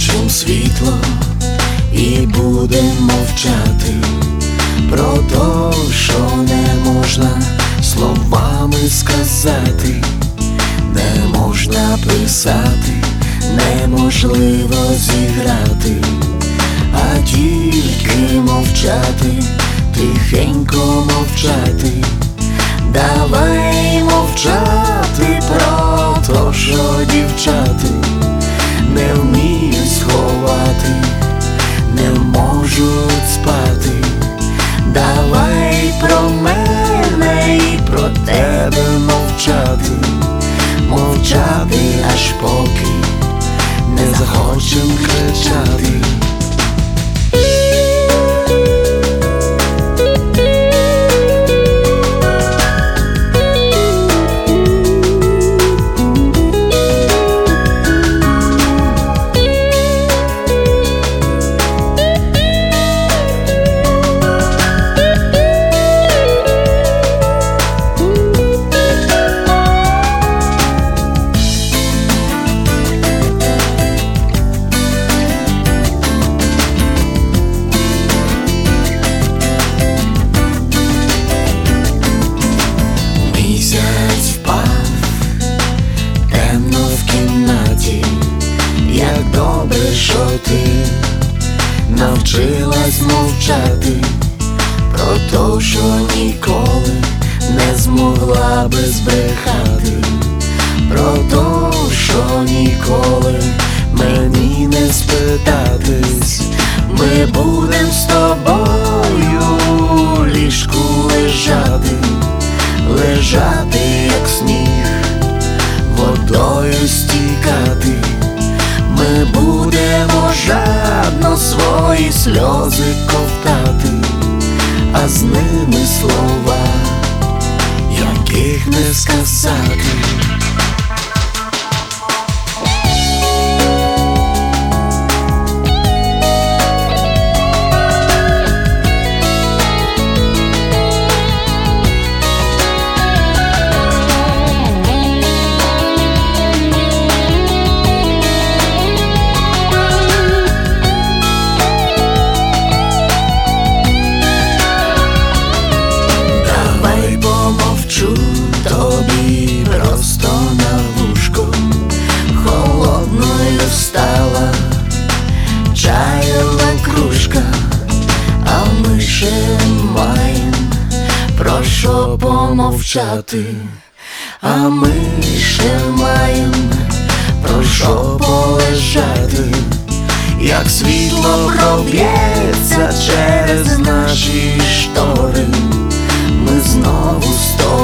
Включим світло і будем мовчати про то, що не можна словами сказати, не можна писати, неможливо зіграти, а тільки мовчати, тихенько мовчати. Давай мовчати про то, що дівчати не вміють сховати, не можуть спати. Давай про мене і про тебе мовчати, мовчати, аж поки не захочем кричати. Місяць впав, темно в кімнаті. Як добре, що ти навчилась мовчати про то, що ніколи не змогла би збрехати, про то, що ніколи мені не спитатись. Ми будем з тобою у ліжку лежати, лежати, як сніг, водою стікати. Ми будемо жадно свої сльози ковтати, а з ними слова, яких не сказати. Тобі просто на вушко, холодною стала чайова кружка, а ми ще маєм про що помовчати, а ми ще маєм про що полежати. Як світло проб'ється через наші штори, ми знову з тобою